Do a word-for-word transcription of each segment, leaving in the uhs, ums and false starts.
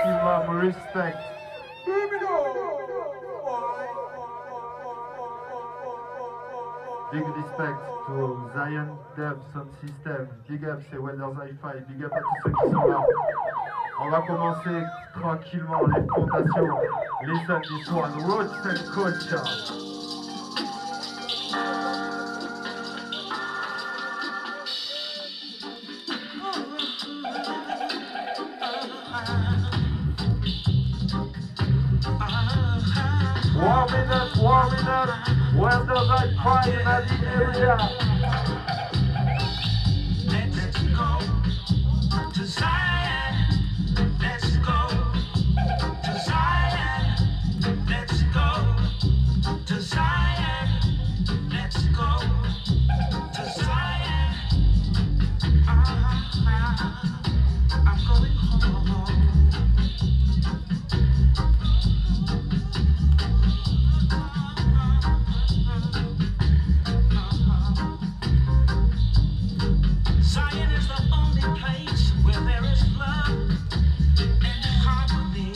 maximum respect. Big respect to Zion Dub Sound System. Big up, c'est Welders Hi-Fi. Big up à tous ceux qui sont là. On va commencer tranquillement les fondations. Listen this one, Roots and Culture. Warming up, warming up, Welders Hi-Fi in the area. Let's go to Zion. Let's go to Zion. Let's go to Zion. Let's go to Zion. Ah, I'm going home. Zion is the only place where there is love and harmony.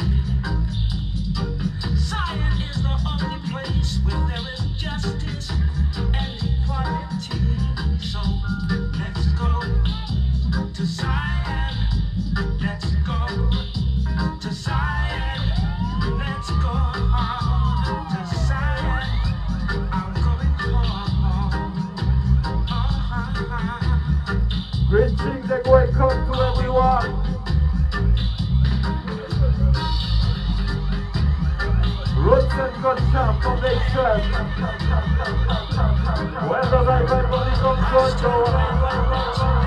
Zion is the only place where there is justice and equality. So let's go to Zion. Let's go to Zion. Let's go to Zion. I'm going home. Oh, Greetings and welcome to everyone. Roots and Culture Foundation. Welders Hi-Fi for the control.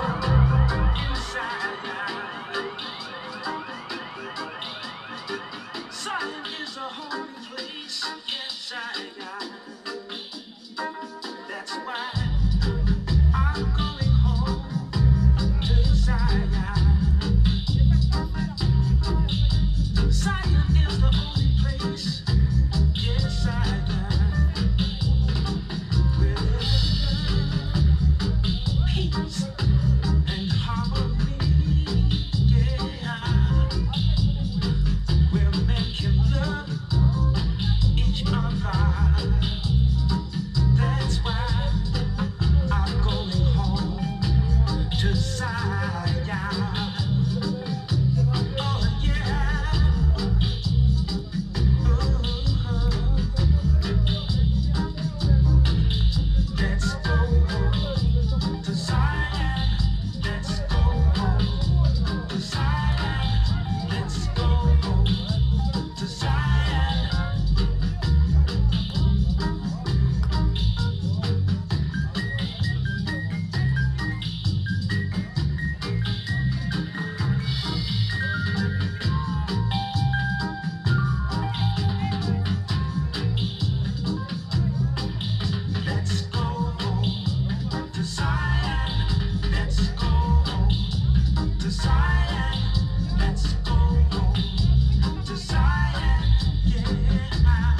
Zion is a holy place, yes, Zion. That's why I'm going home to Zion. Zion is the only place, yes, Zion, where there's peace and harmony, yeah, where men can love each other. That's why I'm going home to Zion. Oh yeah. Ooh. Let's go to Zion. Let's go to Zion. Let's go to Zion. Let's go to Zion. Let's go to Zion. Let's go to Zion. Yeah.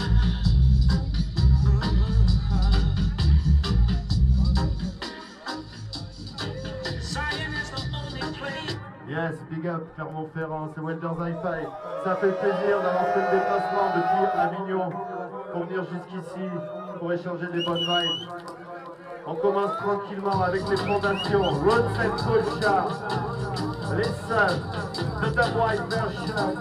Zion is the only place. Yes, big up Clermont-Ferrand, c'est Welders Hi-Fi. Ça fait plaisir d'avoir fait le déplacement depuis Avignon pour venir jusqu'ici pour échanger des bonnes vibes. On commence tranquillement avec les fondations. Roots and Culture. Listen to the white version.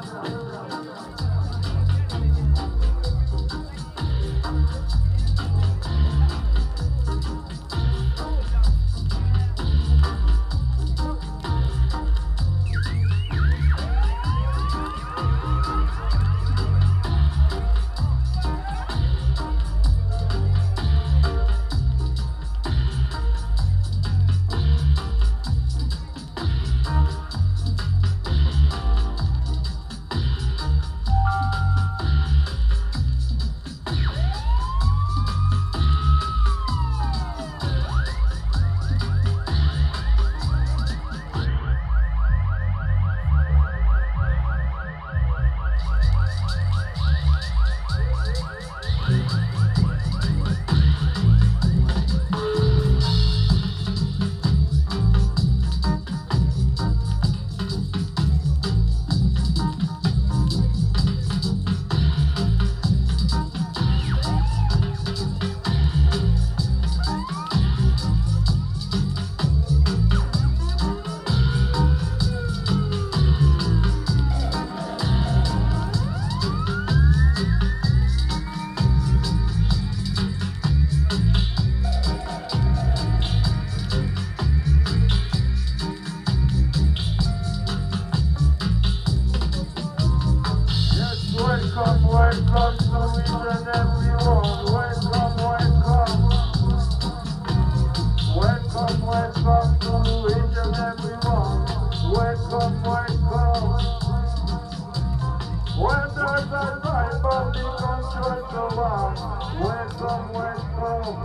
each and everyone. Welcome, welcome. When there's a time of the control go on. Welcome, welcome.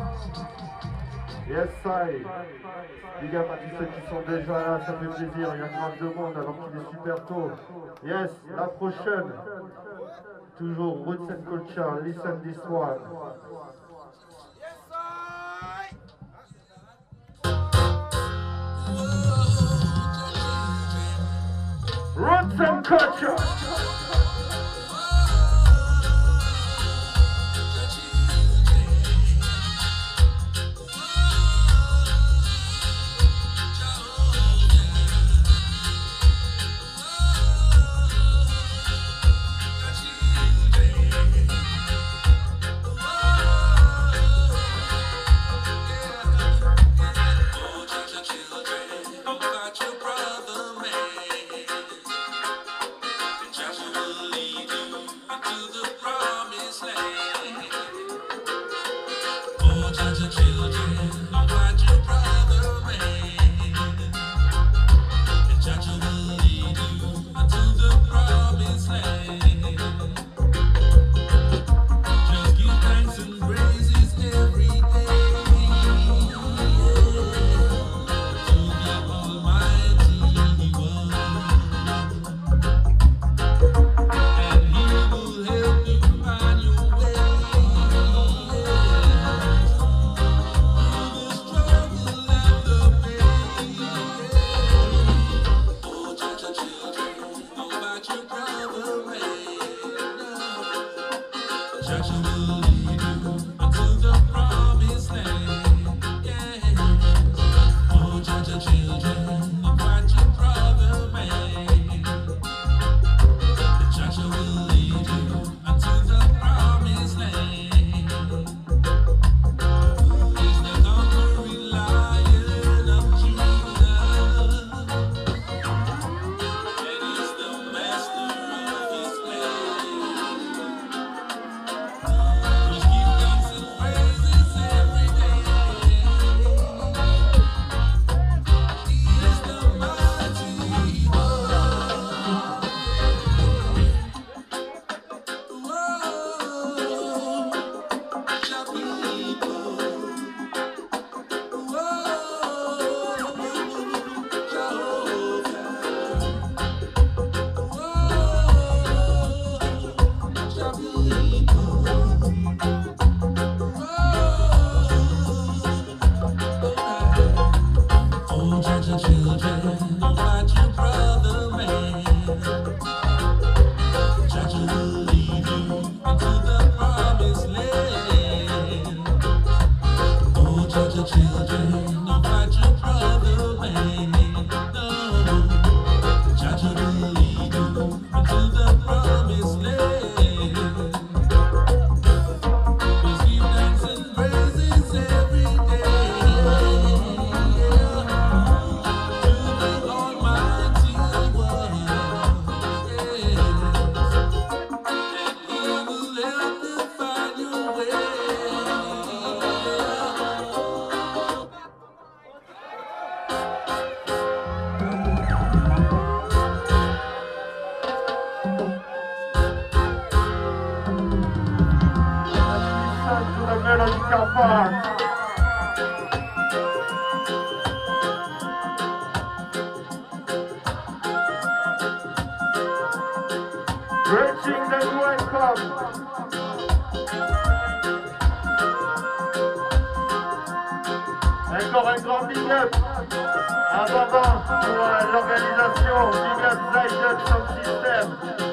Yes, I. Big up à tous ceux qui sont déjà là, ça fait plaisir. Il y a grave de monde alors qu'il est super tôt. Yes, la prochaine. Toujours Roots and Culture, listen this one. Roots and Culture. Greetings and welcome. Encore un grand big up à Baba pour euh, l'organisation. Big up Zydux Sound System.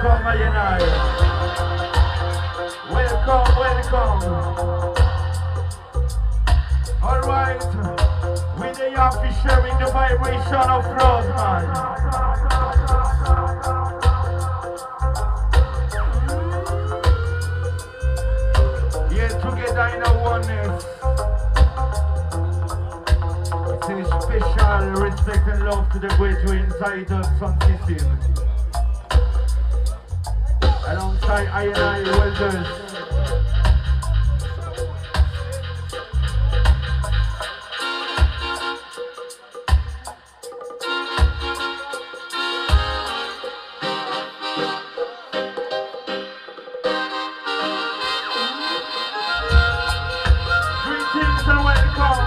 welcome, I and I. Welcome, welcome. Alright, we the happy sharing the vibration of love, man. Yeah, together in a oneness. It's a special respect and love to the great two inside the sun system. Alongside I and I welders. Greetings and welcome.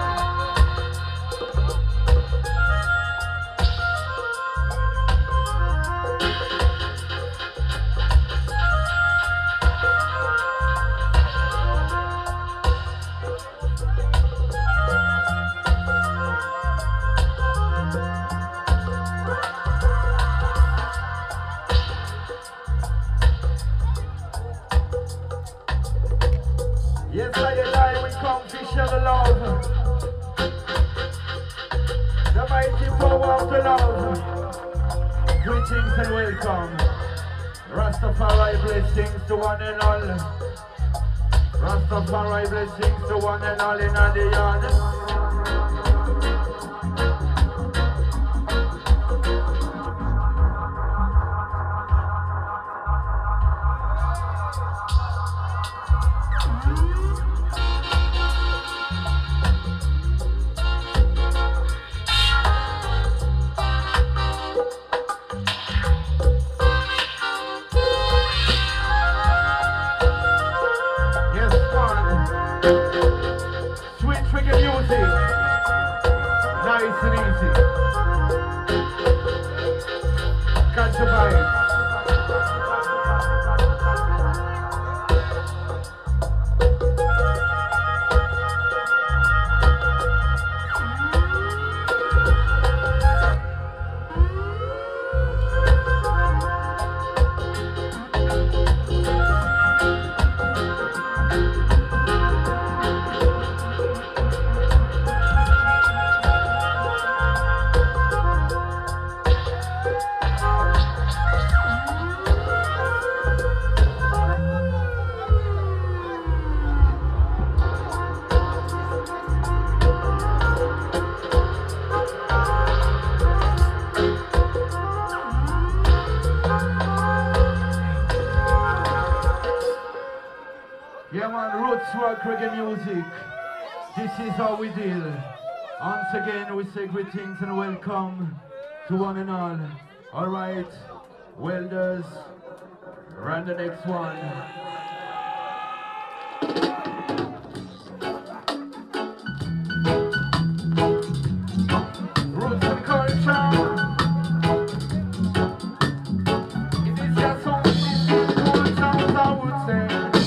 Yes, I and I, we come to share the love. The mighty power of the love. Greetings and welcome. Rastafari blessings to one and all. Rastafari blessings to one and all in the yard. Sweet reggae music, nice and easy. Catch the vibe. Yeah man, roots rock reggae music. This is how we deal. Once again we say greetings and welcome to one and all. Alright, welders, run the next one. Roots and culture. It is your song, it is cool sounds I would say.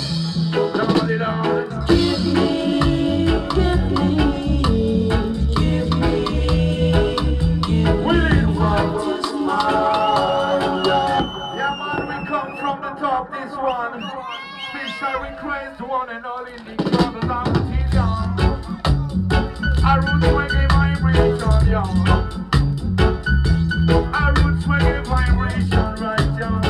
Give me, give me, give me, give me what is mine. Yeah man, we come from the top, this one. Special request to one and all in the club of Antillion. A roots reggae vibration, young. A roots reggae vibration, right, young.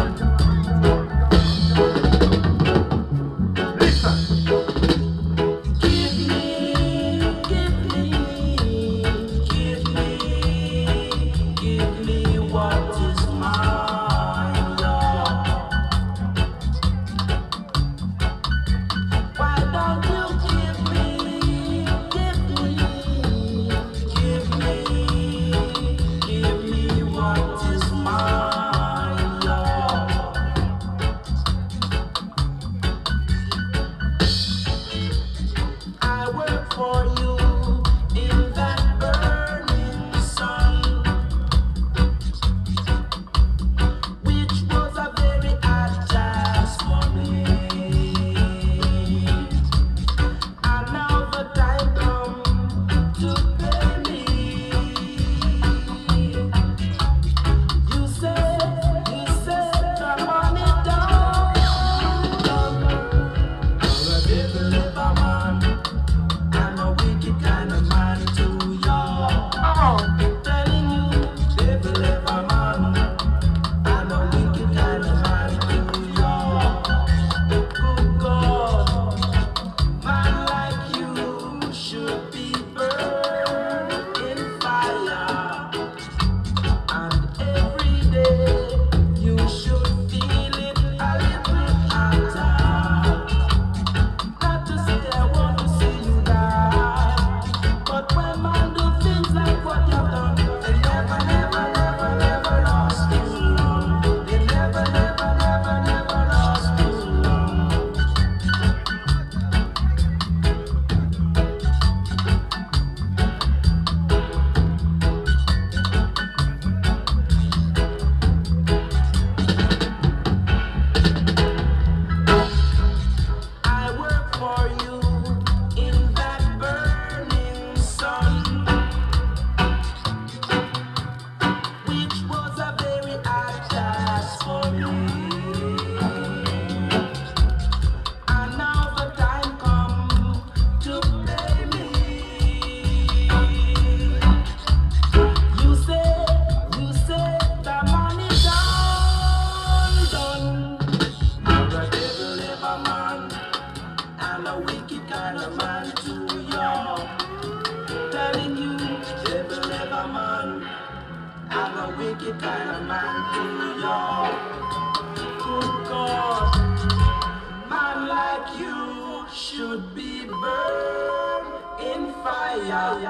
wicked kind of man to you. Good God, man like you should be burned in fire.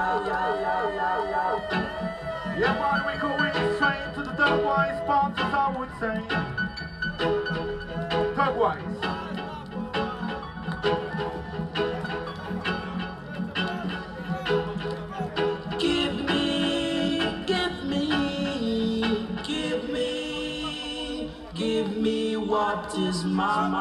Yeah, man, we going straight to the Dubwise sponsors, I would say. Dubwise. Give me, give me, give me, give me what is mine.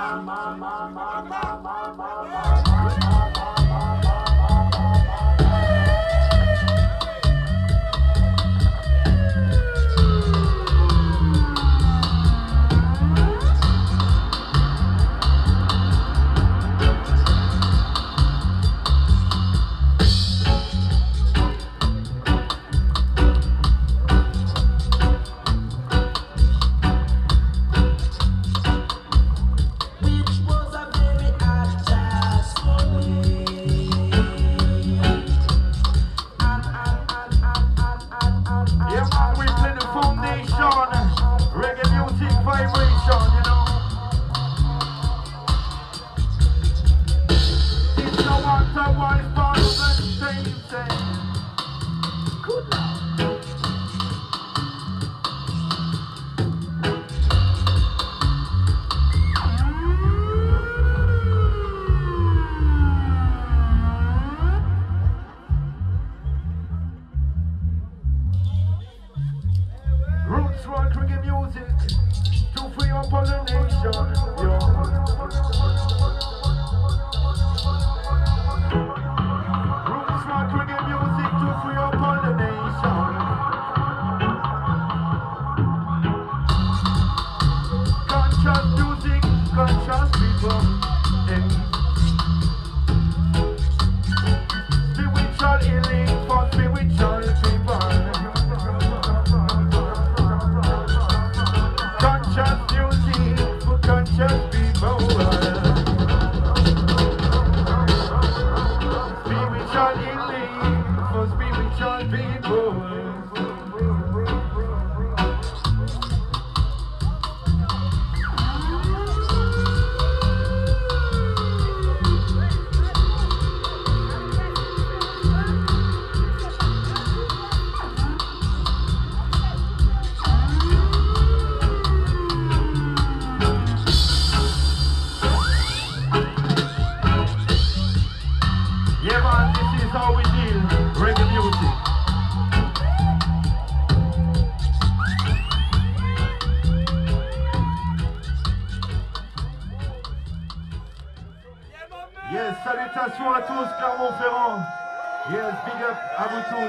Yes, salutations à tous, Clermont-Ferrand. Yes, big up à vous tous.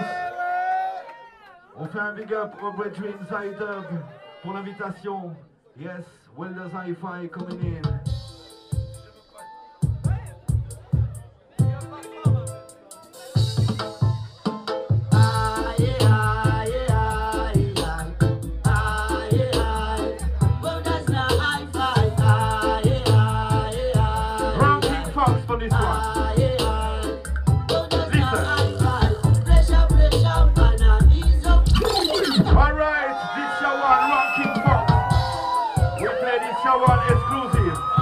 On fait un big up au Bread Dreams Dub pour l'invitation. Yes, Welders Hi-Fi coming in. Alright, this show one, Ranking Fox. We play this show one exclusive.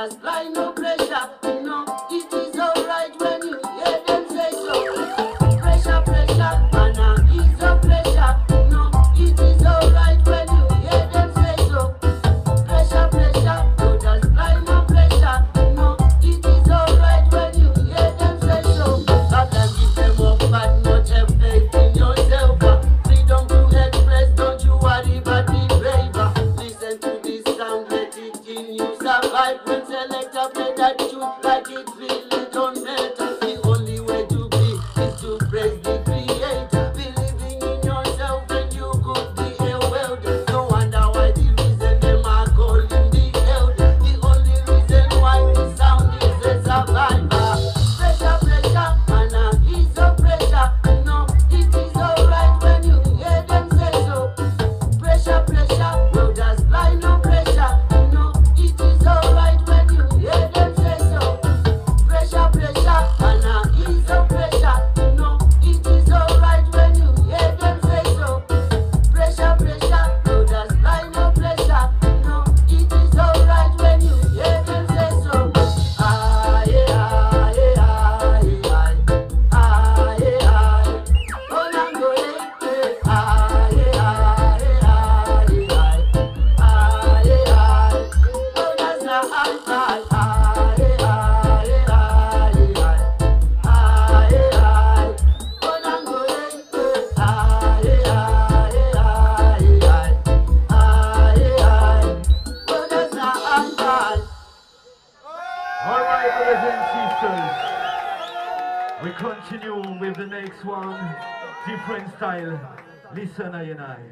just apply no pressure. No, it is alright when you hear them say so. Pressure, pressure, and now ease the pressure. No, it is alright when you hear them say so. Pressure, pressure, no, just apply no pressure. No, it is alright when you hear them say so. God can give them up, but not have faith in yourself. Freedom to express, don't you worry about the brave. Listen to this sound, let it in you survive. When selector play that truth like it really don't matter. The only way to be is to praise the creator. Believing in yourself and you could be a welder. No wonder why the reason them are calling the elder. The only reason why the sound is a survivor. Pressure, pressure, and now ease of pressure. No, it is alright when you hear them say so. Pressure, pressure, no, just apply no pressure. No, it is alright when you hear them say so. Pressure, pressure, and now ease of pressure. No, it is alright when you hear them say so. Pressure, pressure, no, just apply no pressure. No, it is alright when you hear them say so. Aye, aye, aye, aye, aye, aye. Oh, Nango, eh, eh. Aye, aye, aye, aye, aye, aye. Oh, that's not aye, aye, aye, aye, aye, aye, aye, aye. Oh, Nango, eh, eh. Aye, aye, aye, aye, aye, aye. Oh, that's not aye, aye. All right, brothers and sisters, we continue with the next one, different style. Listen, I and I.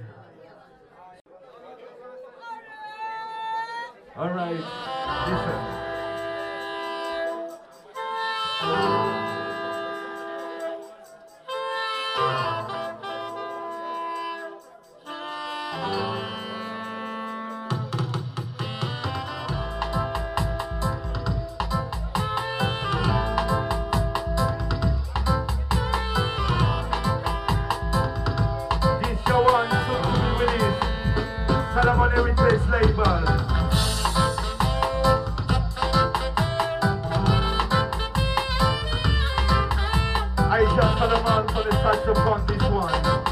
All right, listen. This your one, so to be released. Salomon Heritage label. Aisha Salomon for the saxophone, this one.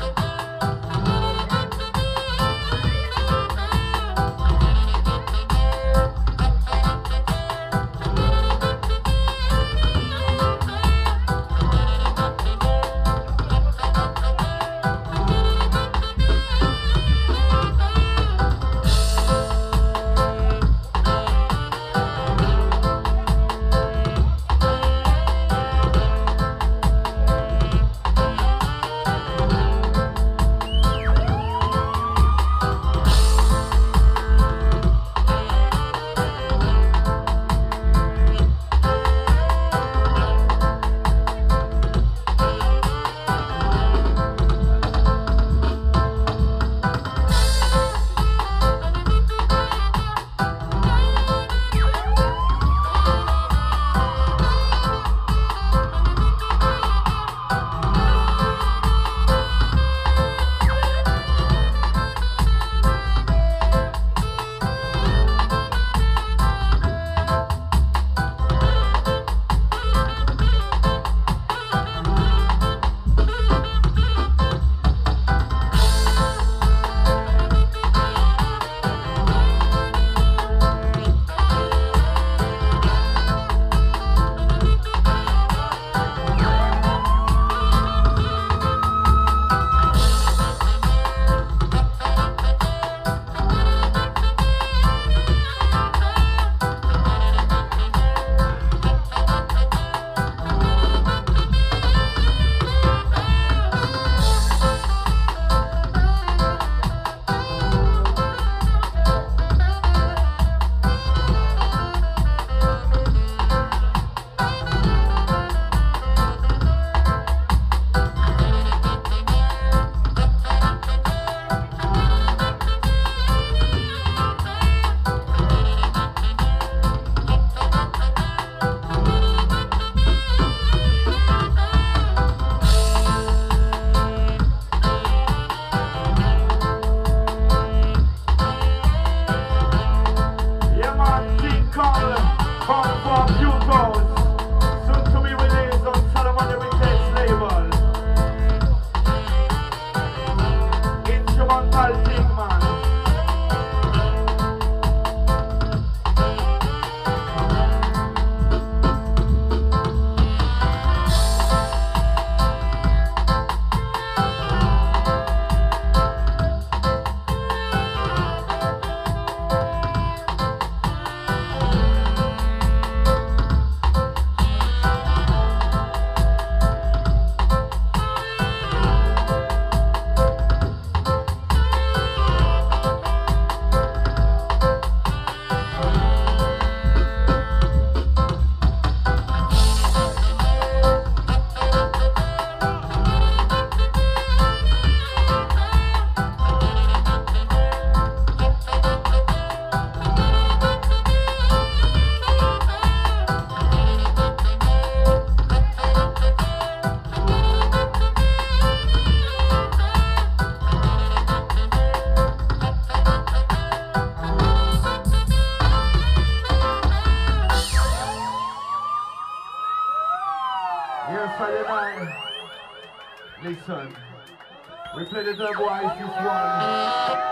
Call Listen, we play the double ice this one.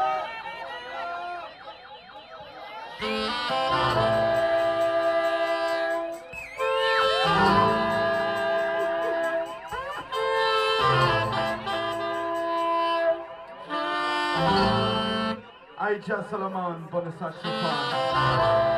Aïcha Solomon pour le saxophone.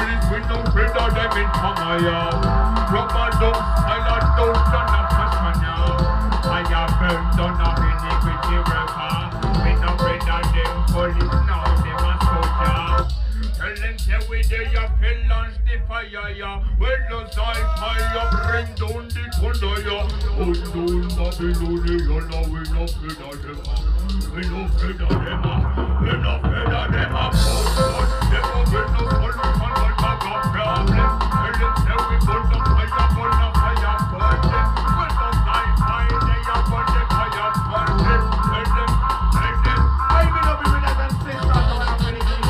police, we no afraid of them in Pamaya. Rubber dogs, silent dogs, and a fashion now. I have burned on a iniquity record. We no afraid of them police, now them a soldier. Tell them say we there, you can launch the fire, yeah. Well, the fire bring down the thunder, yeah. Oh, no, Babylon, you know we no afraid of them. We no afraid of them. We no afraid of them. Oh, them a bring no solution, but a problem. Tell them say we burn the fire, burn the fire, burn them. Well, the fire, they are burn the fire, burn them. Tell them, tell them. I will not be with them and say that I'm not ready to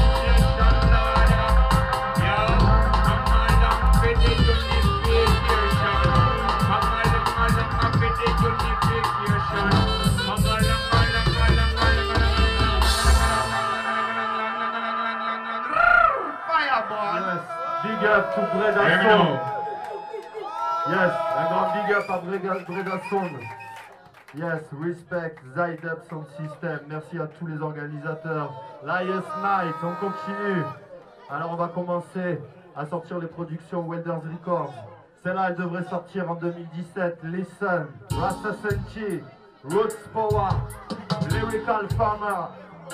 Big up to Breda Sound. Yes, un grand big up à Breda, Breda Sound. Yes, respect, Zydep Sound System. Merci à tous les organisateurs. Lions Night, on continue. Alors on va commencer à sortir les productions Welders Records. Celle-là, elle devrait sortir en deux mille dix-sept. Listen, Rasta Senti, Roots Power, Lyrical Farmer.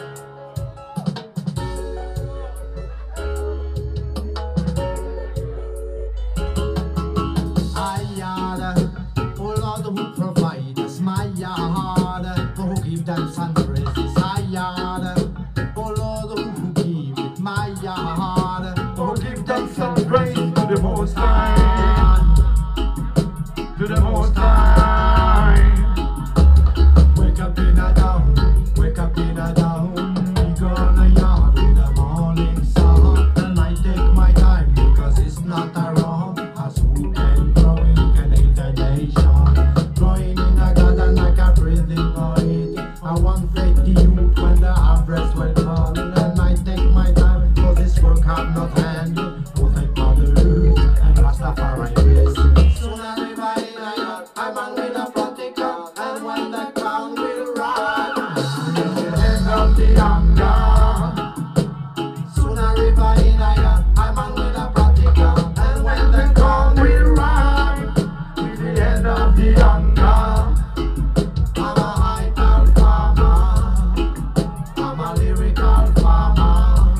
I yard, oh Lord, who provide us my yard, who give thanks and praises. I yard, oh Lord, who give it my yard, who give thanks and praise to the Most High, to the Most High. Wake up in a down, wake up in a down, we gonna yard with the morning sun, and I take my time because it's not a wrong, as who can grow in a nation, growing in a garden like a breathing oil. I want faith to youth when the harvest will come, and I take my time because this work have not handled. Oh, thank Mother Earth and Rastafari blessing. Soon I revive, I'm on with a practical, and when the crown will rise, the end of the hunger. Soon I revive, I'm on with a practical, and when the crown will rise, it's the end of the hunger. I'm a high-tall farmer, I'm a lyrical farmer.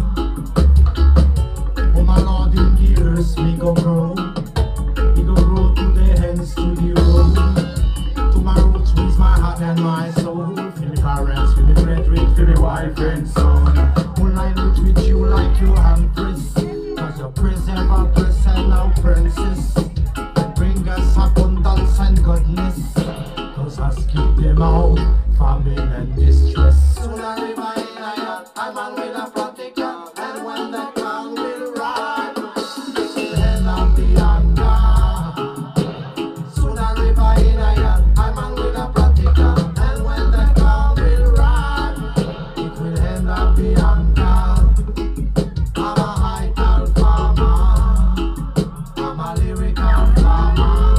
Oh my Lord, in the earth we go grow, we go grow to the hands to the road. To my roots with my heart and my soul. Feel the parents, feel the brethren, feel the wife and son. Moonlight roots with you like you empress, cause your preserve our present now princess. Bring us abundance and goodness, cause us keep them out, famine and distress. Soon I revive, I'm on with a practical, and when the crown will rise, the end of the hunger. Soon I revive, I'm on with a practical, and when the crown will rise, it will end up the hunger. I'm a high-tall farmer, I'm a lyrical farmer.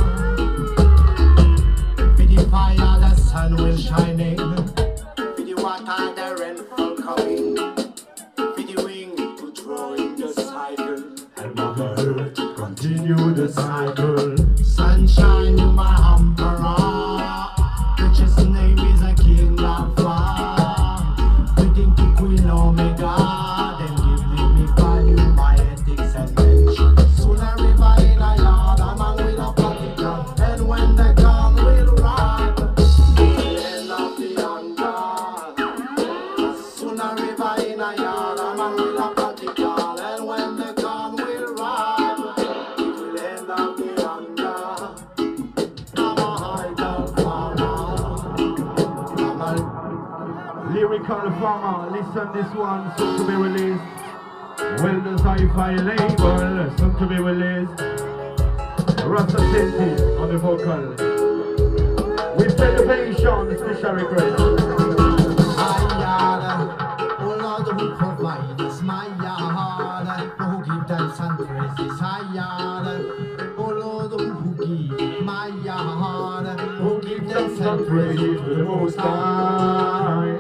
For the fire, the sun will shining. For the water, the rainfall coming. For the wind to throw in the cycle, and Mother Earth to continue the cycle. Sunshine in my emperor, which his name is a king of fire. Greeting to Queen Omega, then give me value, my ethics and mention. Soon I revive a yard, I'm on with a practical, and when the gun will ride, the end of the hunger. Soon I revive a yard, I'm on with a practical, and when the gun will ride, it will end up the hunger. I'm a high-tall farmer, I'm a Lyrical Farmer, listen this one, soon to be released. Welders Hi-Fi label, soon to be released. Rasta Senti on the vocal. With elevation, special request. I yard, oh Lord, who provide us my yard, who give thanks and praises. I yard, oh Lord, who give my yard, who give thanks and praises to the Most High,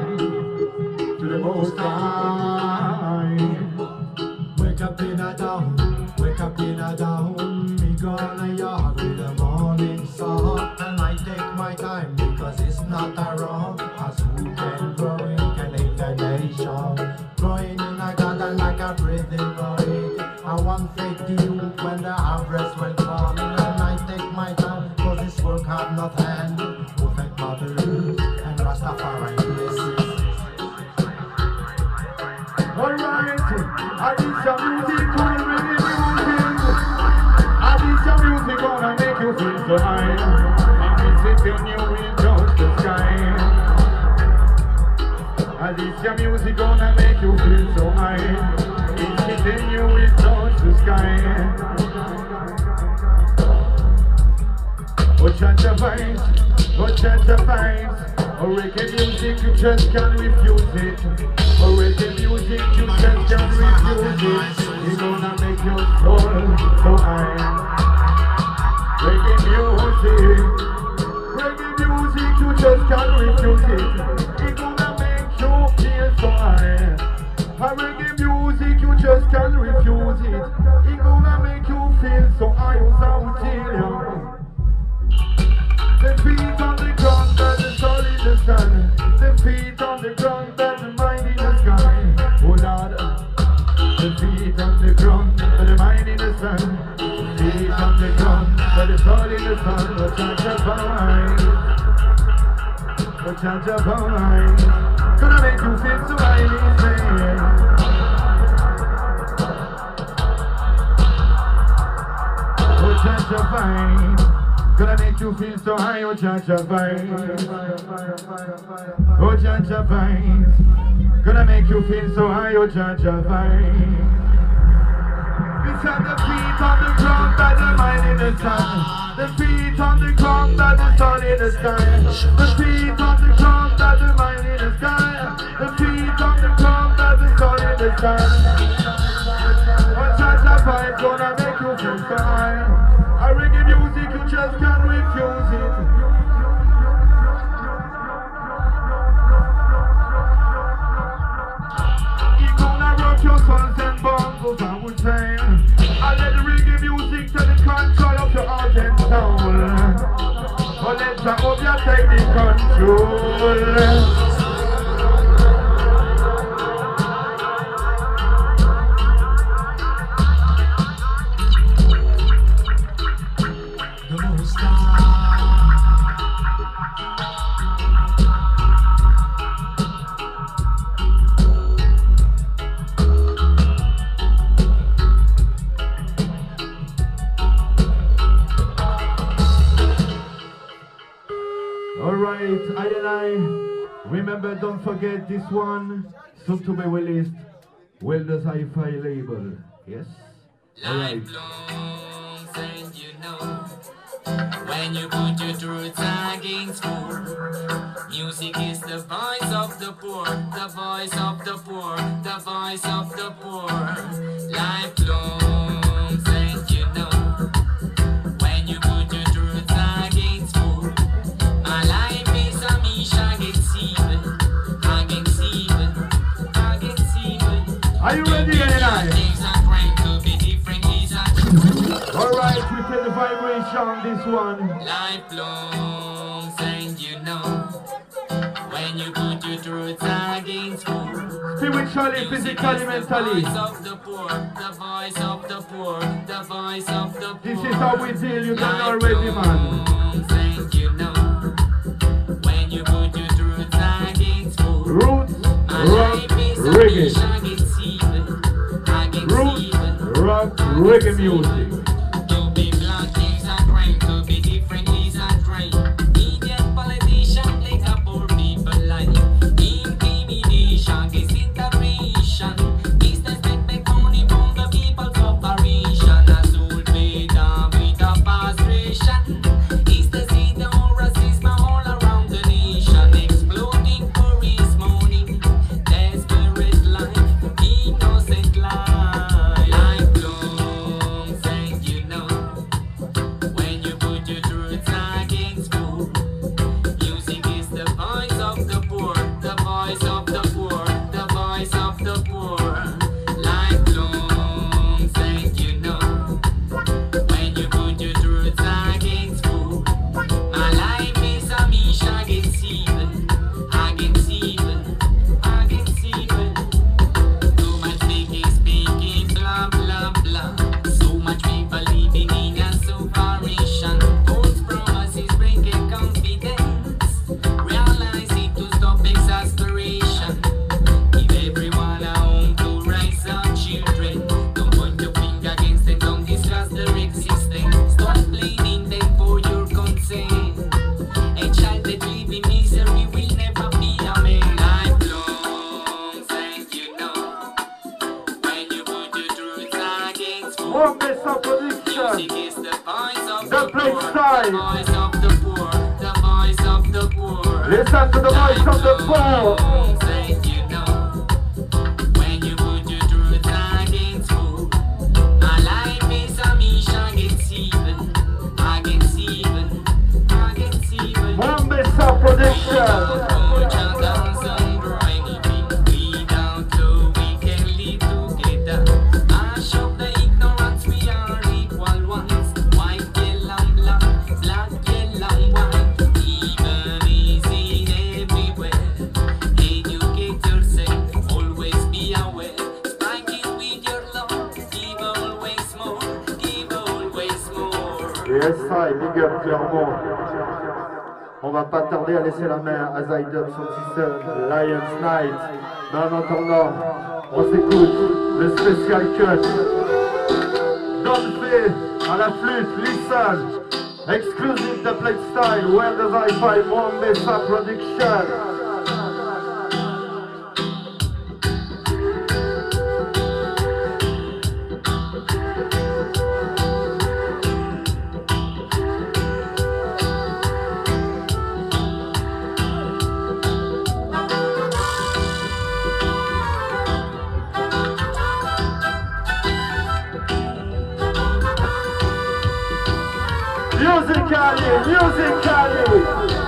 to the Most High. Wake up in a down, And this your music, cool reggae music. And this your music gonna make you feel so high. And it's it when you will touch the sky. And this your music gonna make you feel so high. It's it when you will touch the sky. Oh, cha-cha vibes, oh, cha-cha vibes. Oh, reggae music, you just can't refuse it. Oh, reggae music, you just can't refuse it. It's gonna make your soul so high. Reggae music, reggae music, you just can't refuse it. It's gonna make you feel so high. A reggae music, you just can't refuse it. It's gonna make you feel so high. Who's out here? The feet on the ground and the soul in the sun. The feet on the ground and the mind in the sky. Oh Lord, the feet on the ground and the mind in the sun. Feet on the ground and the soul in the sun. Oh cha-cha vibes, oh cha-cha vibes. Gonna make you feel so highly insane. Oh cha-cha vibes. Gonna make you feel so high, oh cha-cha vibes. Oh cha-cha vibes. Gonna make you feel so high, oh cha-cha vibes. It's on the feet on the ground and the mind in the sun. The feet on the ground and the sun in the sky. The feet on the ground and the mind in the sky. The feet on the ground and the sun in the sun. Oh cha-cha vibes gonna make you feel so high. I reggae music, you just can't refuse it. It's gonna rock your sons and bongos, I would say. I let the reggae music take the control of your heart and soul. Oh, let the obia take the control. Alright, I and I, remember, don't forget this one, soon to be released, Welders Hi-Fi label, yes? Alright. And you know, when you put your truth against fool, music is the voice of the poor, the voice of the poor, the voice of the poor. Life blooms and you know, when you put your truth against fool, my life is a misha against evil, against evil, against evil. Are you ready, Daniel? Alright, we play the vibration on this one. Life blooms and you know, when you put your truth against fool, spiritually, physically, mentally. The voice of the poor, the voice of the poor, the voice of the poor. This is how we deal, you done already, man. And you know, when you put your truth against fool, Roots, rock, reggae. Roots, rock, reggae music. Life blooms and One Mesa Production. Music is the voice of The the Plate poor, Style. the voice of the poor, the voice of the poor. Listen to the voice of the poor. Said you know, when you put your truth against food, my life is a mission against even, against even, against even. One Mesa Production. Et S I, big up Clermont. On va pas tarder à laisser la main à Zydub, son petit seul, Lion's Night. Mais en attendant, on s'écoute le spécial cut. Don F à la flûte, listen. Exclusive The Plate Style, Where Does I Find One Mesa Production. Musically, musically.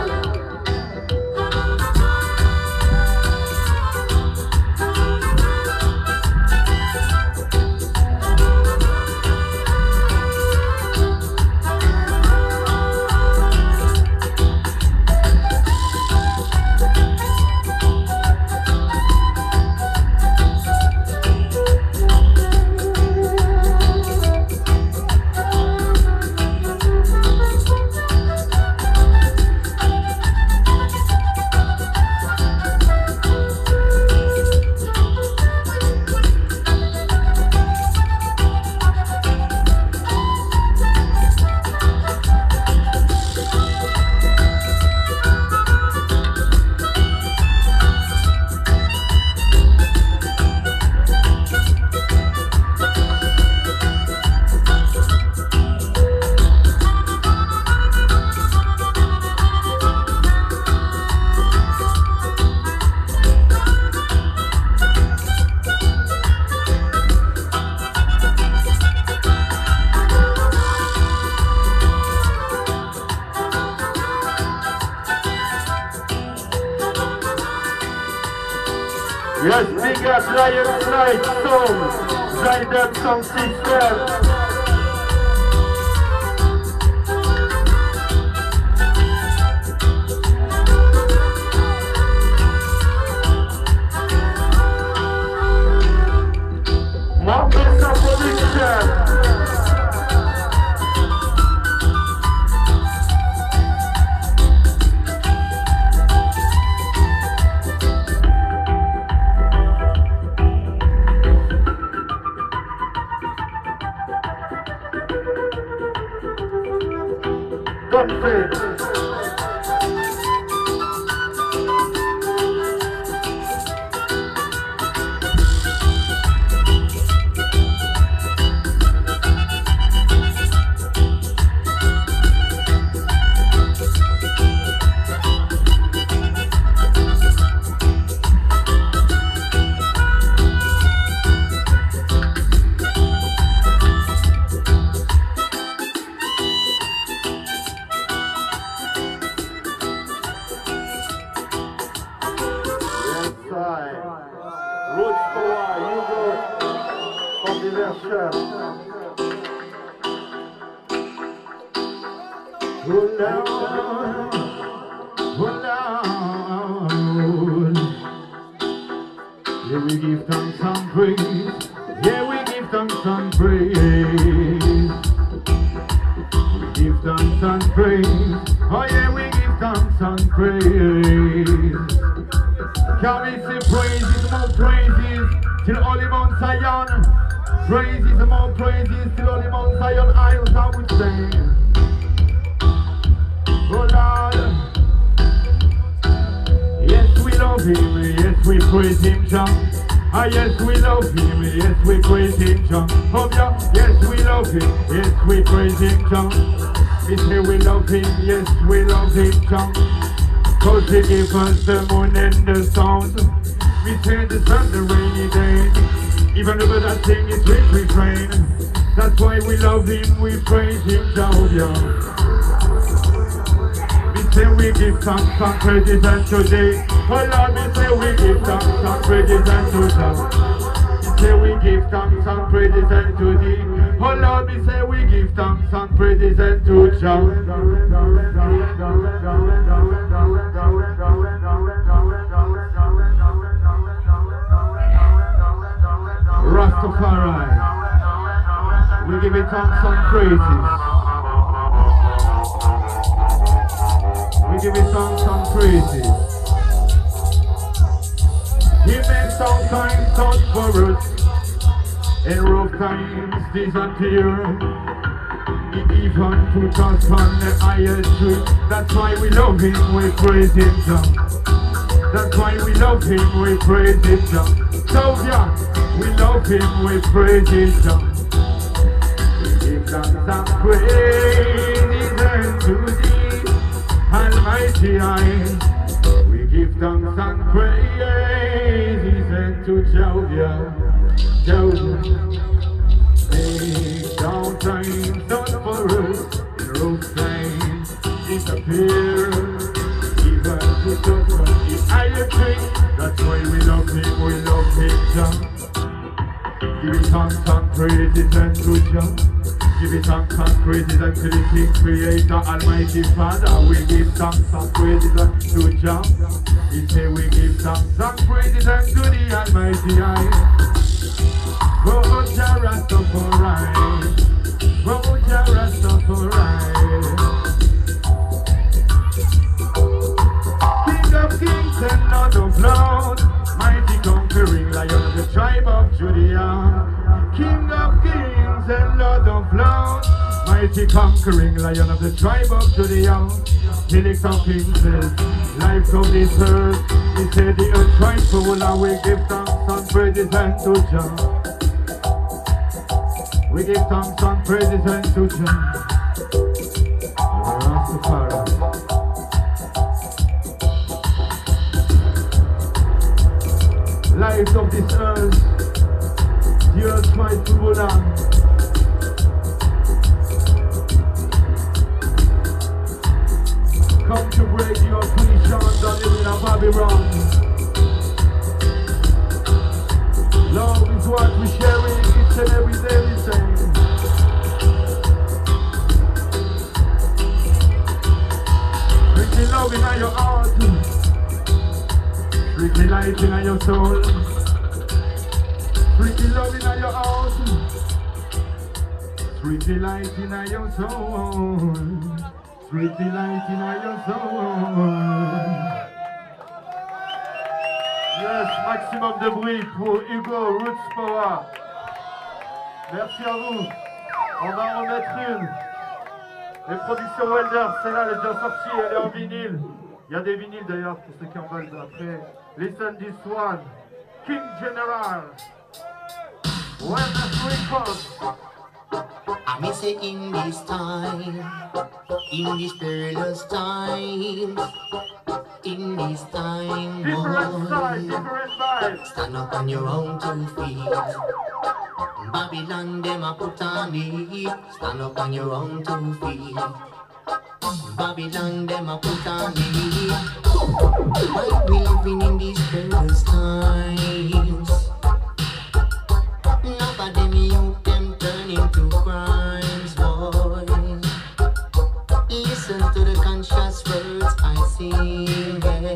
Yes, big up Lion's Night song, Zydub Sound System. One Mesa Production. Don't fail. Roots Power, Hugo, Controversial. Hold on, hold on. Yeah, we give thanks and praise. Yeah, we give thanks and praise. We give thanks and praise. Oh yeah, we give thanks and praise. Can we say praises, more praises till Holy Mount Zion? Praises, more praises till Holy Mount Zion. Isles, I would say. Oh Lord, yes we love Him, yes we praise Him, John. Ah, yes, we love him, yes, we praise him, John. Oh, yeah, yes, we love him, yes, we praise him, John. We say we love him, yes, we love him, John. Cause he gave us the moon and the stars. We say the sun, the rainy day. Even though that thing is with refrain. That's why we love him, we praise him, John, yeah. Say we give thanks and praises unto thee. Oh Lord, we say we give thanks and praises unto thee. We say we give thanks and praises unto thee. Oh Lord, we say we give thanks and praises unto Jah. Rastafari, we give it thanks and praises. We give it thanks and praises. He makes all times out for us. In rough times disappear. He even put us on the highest tree. That's why we love him, we praise him, Jah. That's why we love him, we praise him, Jah. So yeah, we love him, we praise him, Jah. We give thanks and praises unto thee, Almighty I. We give thanks and praises unto Jehovah, Jehovah. Take down time, done for us, rough time, disappear. Even put us on the higher tree. That's why we love him, we love him, Jah. Give it thanks and praises unto Jah. Give it thanks and praises unto the King, Creator, Almighty Father. We give thanks and praises unto Jah. He say we give thanks and praises unto the Almighty I. Oh, Jah Rastafari, oh, Jah Rastafari. King of kings and Lord of lords, mighty conquering Lion of the tribe of Judah. King of kings and Lord of lords, mighty conquering Lion of the tribe of Judah. Felix of kings says, life of this earth. He said the earth cries full, and we give thanks and praises unto Jah. We give thanks and praises unto Jah. Rastafari. Life of this earth, the earth cries full, and come to break your afflictions and live in a Babylon. Love is what we share in each and every day we say. Strictly love in your heart, strictly light in your soul, strictly love in your heart, strictly light in your soul. Sweet delight in your soul. Yes, maximum de bruit pour Hugo Roots Power. Merci à vous. On va en remettre une. Les productions Welder, c'est là, elle est déjà sortie, elle est en vinyle. Il y a des vinyles d'ailleurs pour ceux qui en veulent après. Listen this one. King General. Welder Records. I may say in this time, in this perilous time, in this time, Different side, boy, different vibe. stand up on your own two feet. Babylon, them a put on it. Stand up on your own two feet. Babylon, them a put on it. Why we living in these perilous times? Enough of them youth, them turn into crimes, boy. Listen to the conscious words I sing.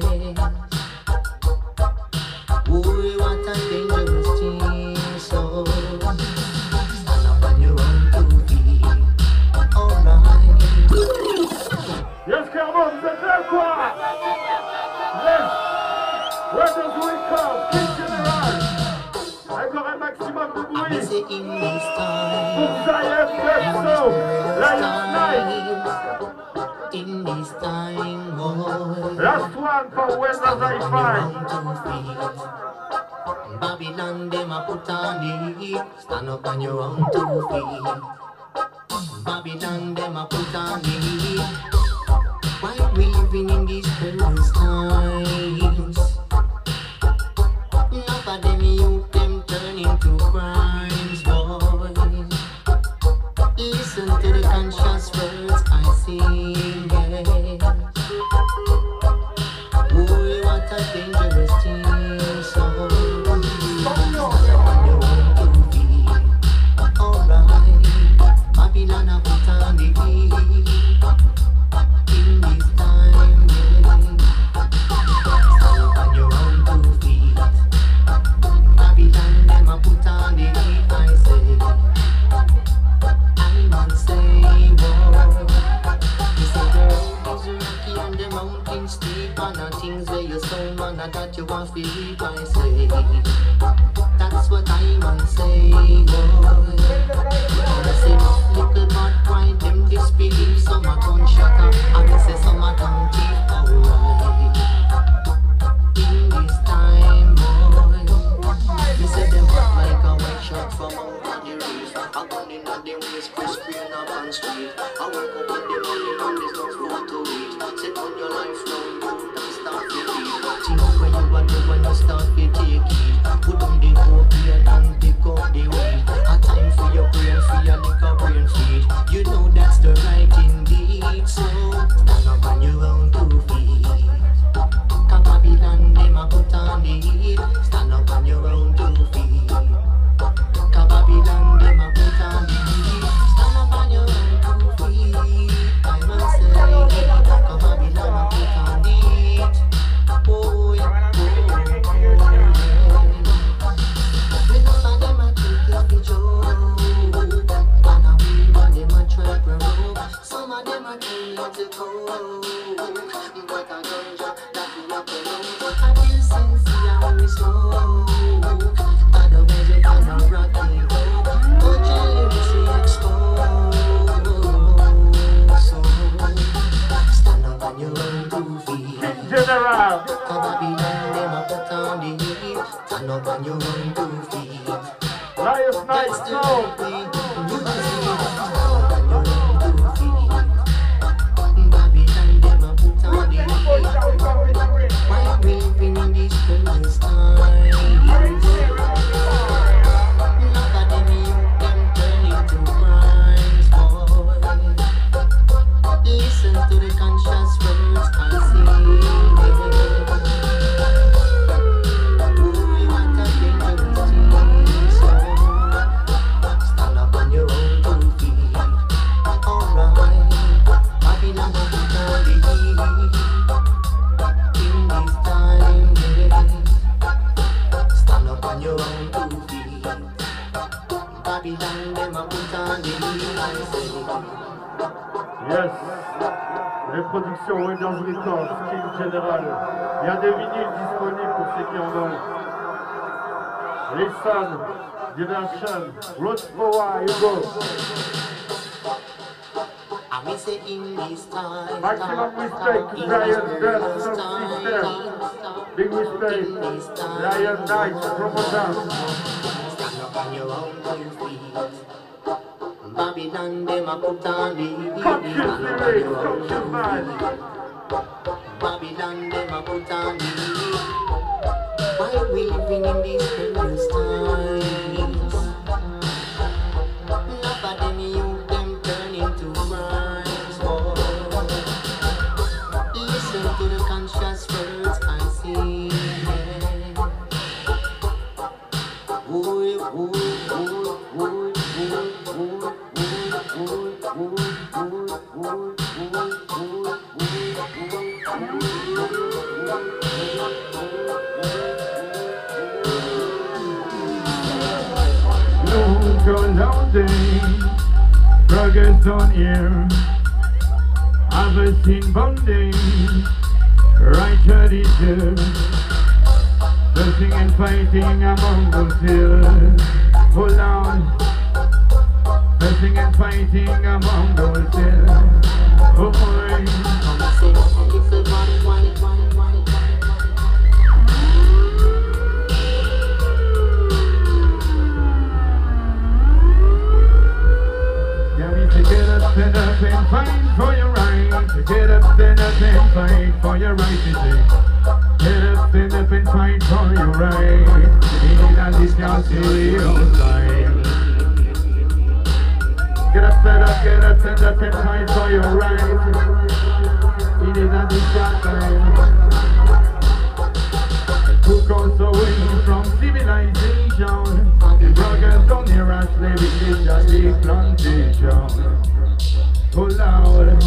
Boy, what a dangerous thing. So stand up on your own two feet. Alright. Yes, Carbo, vous êtes là quoi? Yes. Where does we come? King General. Encore un maximum de bruit. I say in this time, Pour Zion Pepso, Lion Night. in this time, boy. Last one for Welder Hi-Fi. Babylon, them a put on the heat. Stand up on your own two feet. Babylon, them a put on the heat. Why we living in these perilous times? Enough of them youth, them turn into crimes, boy. Listen to the conscious words I sing, yeah. Boy, what a dangerous thing, so stand up on your own two feet. Alright, Babylon a put on the heat. In this time, yeah. Stand up on your own two feet. Babylon, them a put on the heat, I say. I must say, whoa. You say the road is rocky and the mountain steep, and the things where you sow, man, that you want to reap, I say. That's what I must say, whoa. I say, little bad pride, them disbelieve, some a gunshot, and I say some a tongue teeth, alright. In this time, boy, you say them hot like a white shot from out on the reef. A gun in a them waist, press green up on street. I work up with the money and there's no food to eat. Set on your life now, don't start to eat. Think when you are do when you start to take it. Put on the opiate and pick up the weed. A time for your brain, for your liquor brain feed. You know that's the right indeed. So stand up on your own two feet. Cause Babylon, them a put on the heat. Stand up on your own two feet. Cause Babylon, them a put on the heat. Stand up on your own two feet. I must say, cause Babylon a put on the heat. Oh yeah, oh yeah. We know that them a take it for joke. And a weed and them a try to rope. Some of them a turn into coke. But a ganja that we a promote. I feel sincere when we smoke. Otherwise you cannot rock me rope. But your lips we expose. So stand up on your own two feet. General. Babylon, them a put on the heat. Stand up on your own two feet. Last night, That's the no. right thing to do. Stand up on your own two feet. Babylon, them a put on the heat. Why we living in these perilous times? Enough of them youth, them turn into crimes, boy. Listen to the conscious words I sing. Boy, what a dangerous thing, so stand up on your own two feet. Alright, Babylon a put on the heat. In this time, yeah. Stand up on your own two feet. Babylon, them a put on the heat, I say. Yes. Les productions Wilders Records, King General. Il y a des vinyles disponibles pour ceux qui en veulent. Listen, Diversion, Road Forward, you go. I may say in this time, Maximum respect to Brian Dust, Sound System. Big respect, Lion Knight, Promoter. stand up on your own two feet. Babylon, them a put on the heat. Conscious Stand up on lyrics, your own conscious two mind. feet. Babylon, them a put on the heat. Why we living in these perilous times? Enough of them youth, them turn into crimes, boy. Listen to the conscious words I sing. Boy, boy, boy, boy, boy, Rugged on here, I've seen bonding, right tradition, dancing and fighting among those hills. Hold on, dancing and fighting among those hills. Oh boy. and fight for your right. Get up, stand up and fight for your right today. Get up, stand up and fight for your right. In a this your serious life. Get up, stand up, get up, stand up and fight for your right. In a this your time. Took us away from civilization. The druggers down here are slaving this big plantation. Oh Lord,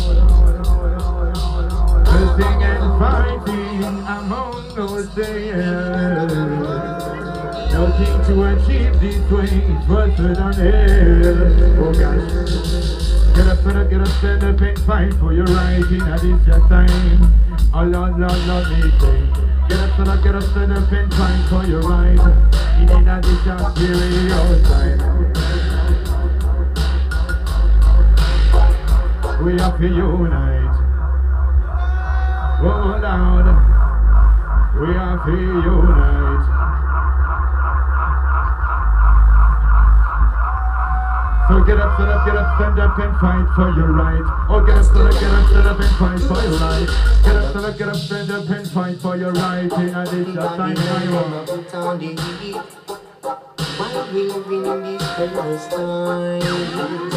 cursing and fighting among ourselves. Nothing to achieve this way is worse than hell. Oh gosh. Get up, get up, get up, stand up and fight for your right in a this your time. Oh Lord, Lord, Lord, me say. Get up, stand up, get up, stand up and fight for your right. In a this your serious time. We have to unite. Oh Lord, we have to unite. So get up, stand up, get up, stand up and fight for your right. Oh get up, stand up, get up, stand up and fight for your right. Get up, stand up, get up, stand up and fight for your right. In a this time, why we living in this perilous time?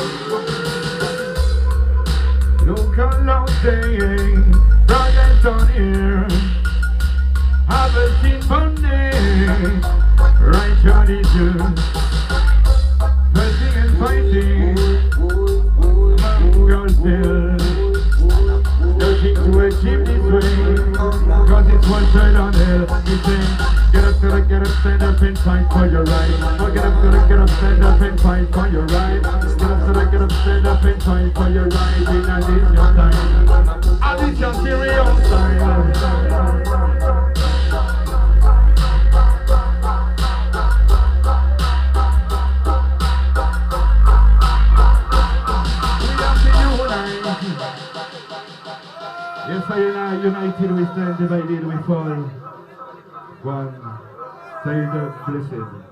Look how long saying, brothers on here, have a seen Monday, right on the Jews, fighting and fighting, girls still, nothing to achieve this way, cause it's one side on hell, he saying, get up, get up, get up, stand up and fight for your right. Oh, get up, get up, get up, stand up and fight for your right. Get up, get up, get up, stand up and fight for your right. In a this your time. A this your serious time. We have to unite. Yes, I am united we stand, divided we fall. One side blessed.